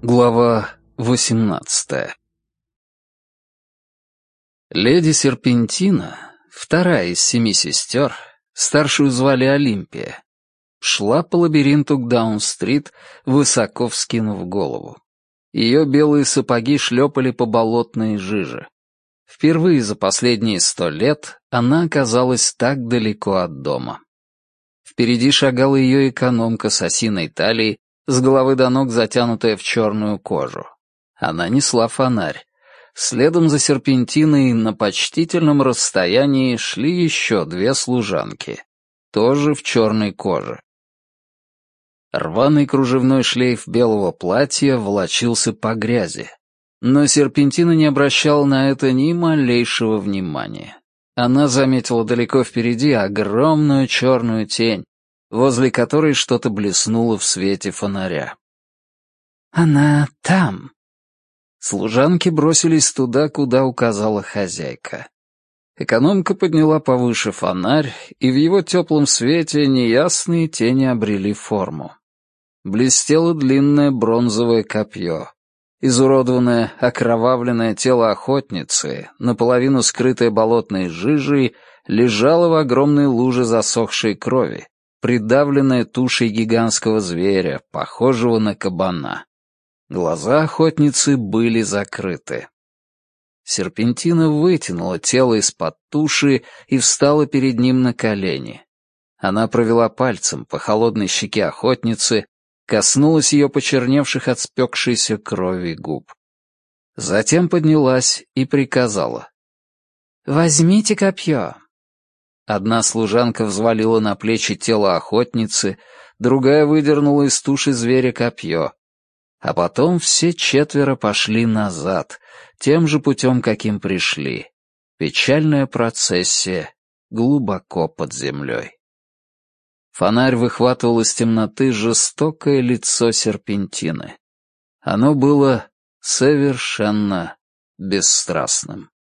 Глава 18. Леди Серпентина, вторая из 7 сестер, старшую звали Олимпия, шла по лабиринту к Даун-стрит, высоко вскинув голову. Ее белые сапоги шлепали по болотной жиже. Впервые за последние 100 лет она оказалась так далеко от дома. Впереди шагала ее экономка с осиной талией, с головы до ног затянутая в черную кожу. Она несла фонарь. Следом за Серпентиной на почтительном расстоянии шли еще 2 служанки, тоже в черной коже. Рваный кружевной шлейф белого платья волочился по грязи. Но Серпентина не обращала на это ни малейшего внимания. Она заметила далеко впереди огромную черную тень, возле которой что-то блеснуло в свете фонаря. «Она там!» Служанки бросились туда, куда указала хозяйка. Экономка подняла повыше фонарь, и в его теплом свете неясные тени обрели форму. Блестело длинное бронзовое копье. Изуродованное, окровавленное тело охотницы, наполовину скрытое болотной жижей, лежало в огромной луже засохшей крови, придавленная тушей гигантского зверя, похожего на кабана. Глаза охотницы были закрыты. Серпентина вытянула тело из-под туши и встала перед ним на колени. Она провела пальцем по холодной щеке охотницы, коснулась ее почерневших от спекшейся крови губ. Затем поднялась и приказала: «Возьмите копье». Одна служанка взвалила на плечи тело охотницы, другая выдернула из туши зверя копье. А потом все 4 пошли назад, тем же путем, каким пришли. Печальная процессия глубоко под землей. Фонарь выхватывал из темноты жестокое лицо Серпентины. Оно было совершенно бесстрастным.